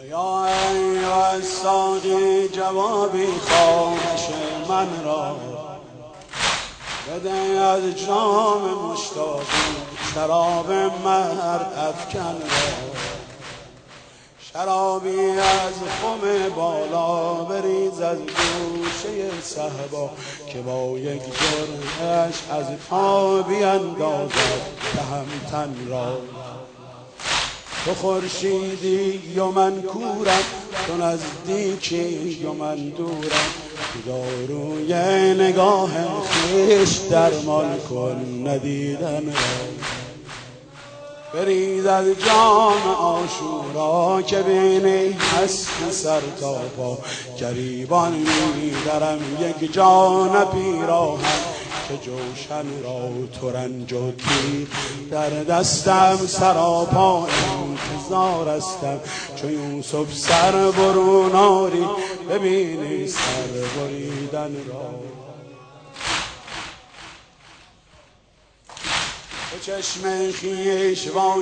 یا ای ساقی جوابی خامش من را بده از جام مشتاقی شراب مرد افکن را، شرابی از خم بالا بریز از گوشه صحبا که با یک جرعه‌اش از پا بیندازد تهمتن را. تو خورشیدی و من کورم، تو نزدیکی و من دورم، داروی نگاه خویش درمان کن ندیدن را. بریز از جام عاشورا که بینی هست سر تا پا، گریبان می‌درم یک جان پیراهن که جوشن را ترنج و تیر در دستم سراپا انتظار استم چو یوسف سر برون آری ببینی سر بریدن را. به چشم خویش وا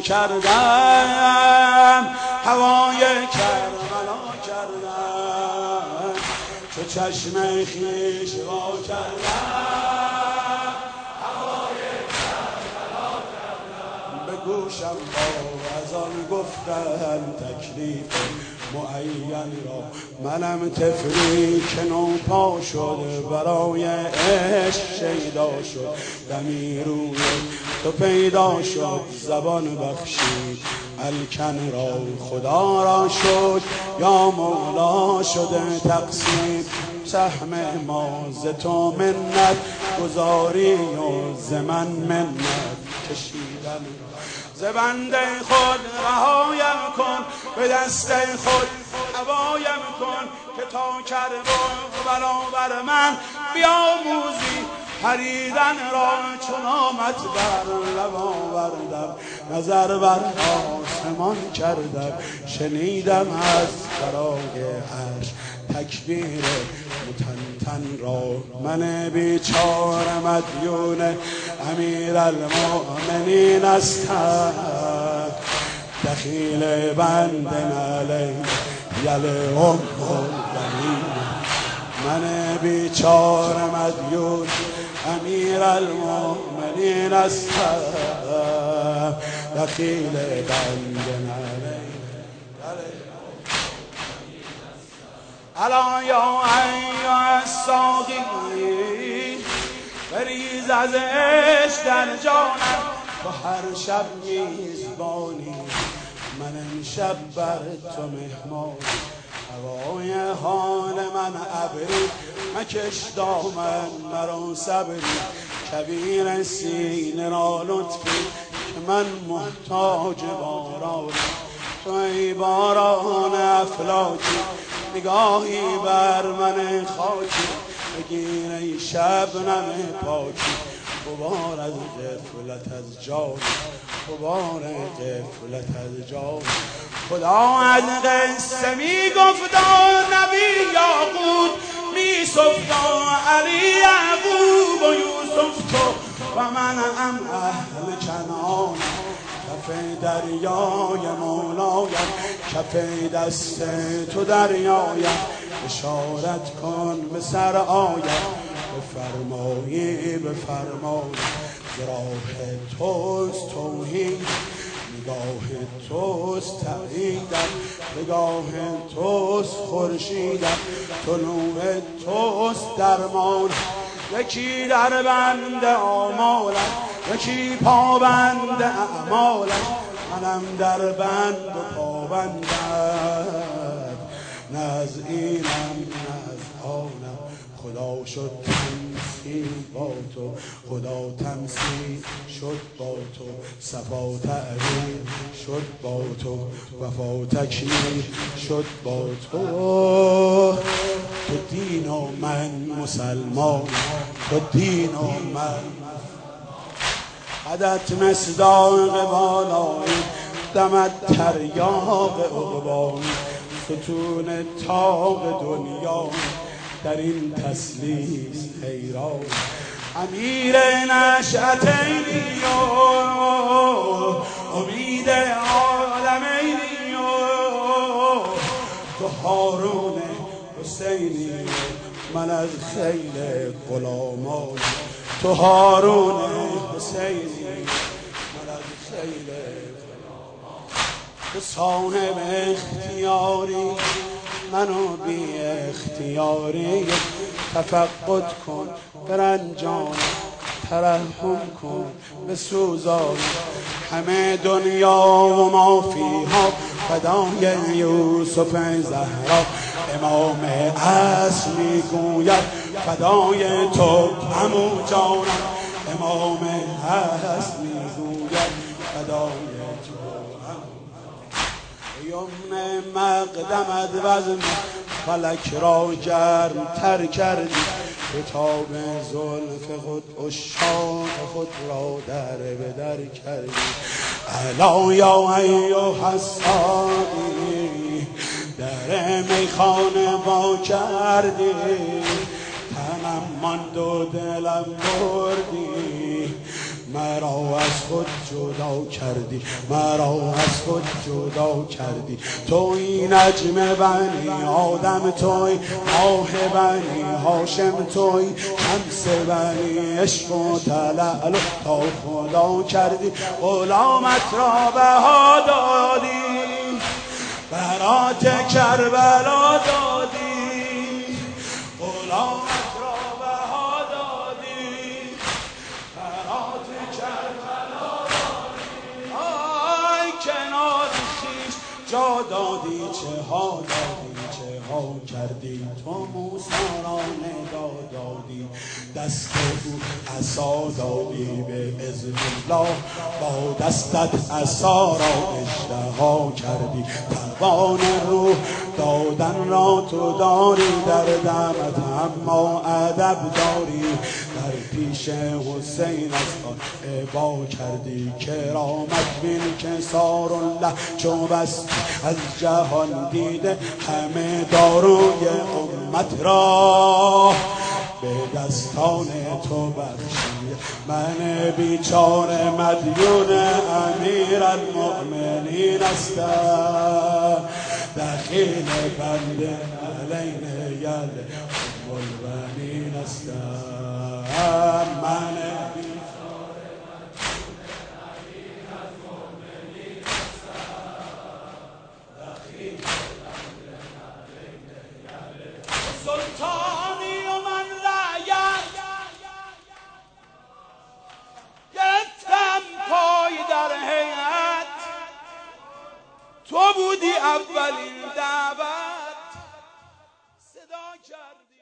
کردم هوای کربلا کردم، چو چشم خویش وا کردم هوای کربلا کردم. به گوشم با از آن گفتن تکلیف معین را، منم طفلی که نوپا شد برای عشق شیدا شد، دمی روی تو پیدا شد زبان بخشید الکن را. خدا را شد یا مولا شده تقسیم سهم ما ز تو منت گذاری و ز من منت کشیدن را. ز بنده خود رهایم کن به دست خود هوایم کن که تا کرب و برابر من بیاموزی پریدن را. چون آمد بر لب آوردم نظر بر آسمان کردم، شنیدم از برای عرش تکبیر متنتن را. من بیچاره مدیون امیرالمؤمنین هستم، دخیل بند علی یلهم الغنیم. من بیچاره مدیون امیرالمؤمنین هستم، دخیل بند علی. الا یا ایها الساقی بریز از عشق در جانم، تو هر شب میزبانی من امشب بر تو مهمان. هوای حال من ابری مکش دامن مرا صبری، کبیر سینه را لطفی که من محتاج بارانم. تو ای باران افلاکی نگاهی بر من خاکی، بگیر ای شبنم پاکی غبار از غفلت از جان، غبار غفلت از جان. خدا از قصه می گفت و نبی یاقوت می سفت و علی یعقوب و یوسف تو و من هم اهل کنعان. کف دریای مولایم کف دست تو دریایم، اشارت کن به سر آیم بفرمایی بفرمایی. ز راه توست توحید نگاه توست تأییدم، نگاه توست خورشیدم، طلوع توست درمان. یکی در بند آمالم یکی پابند اعمالم، منم در بند و پابندم، نه از اینم نه از آنم. خدا شد تمثیل با تو، خدا تمثیل شد با تو، صفا تعبیر شد با تو، وفا تکمیل شد با تو. تو دین و من مسلمان، تو دین و من قدت مصداق بالایی، دمت تریاق عقبایی، ستون تاق دنیا در این تسلیس حیران. امیر نشأتینی و امید عالمینی و هارون حسینی من از خیل غلامان، تو هارون حسینی من از خیل غلامان، تو صاحب اختیاری منو بی اختیاری، تفقد کن برنجان ترحم کن بسوزان، همه دنیا و ما فیها فدای یوسف زهرا، امام عصر میگوید فدای تو عمو جانم، امام عصر میگوید فدای تو یمن مقدمت وزن فلک را گرم تر کردی، کتاب زلف خود عشاق خود را در به در کردی، الا یا ایها الساقی در میخانه با کردی، تنم ماند و دلم بردی، مرا از خود جدا کردی، مرا از خود جدا کردی، توی نجم بنی آدم، توی ماه بنی هاشم، توی شمس بنی عشق و تلعلو تا خدا کردی، غلامت را بها دادی، برات کربلا دادی، غلامت را بها دادی، برات کربلا دادی، آی کنار خویش جا دادی، چه ها دادی چه ها کردی، تو موسی را ندا دادی، دست او عصا دادی به اذن الله، با دستت عصا را اشتها کردی، توان روح دادن را تو داری، در دمت اما ادب داری، در پیش حسین از آن ابا کردی، کرامت بین کسار الله چو بستی از جهان دیده، همه داروی امت را به دستان تو بخشی، من بیچاره مدیون امیر المؤمنین هستم، دخیل بنده علیه یل ام البنین هستم، من بیچاره مدیون امیر المؤمنین هستم، دخیل بنده علیه یل سلطانی و من رعیت، گرفتم پای در هیئت، تو بودی اولین دعوت صدا کردی.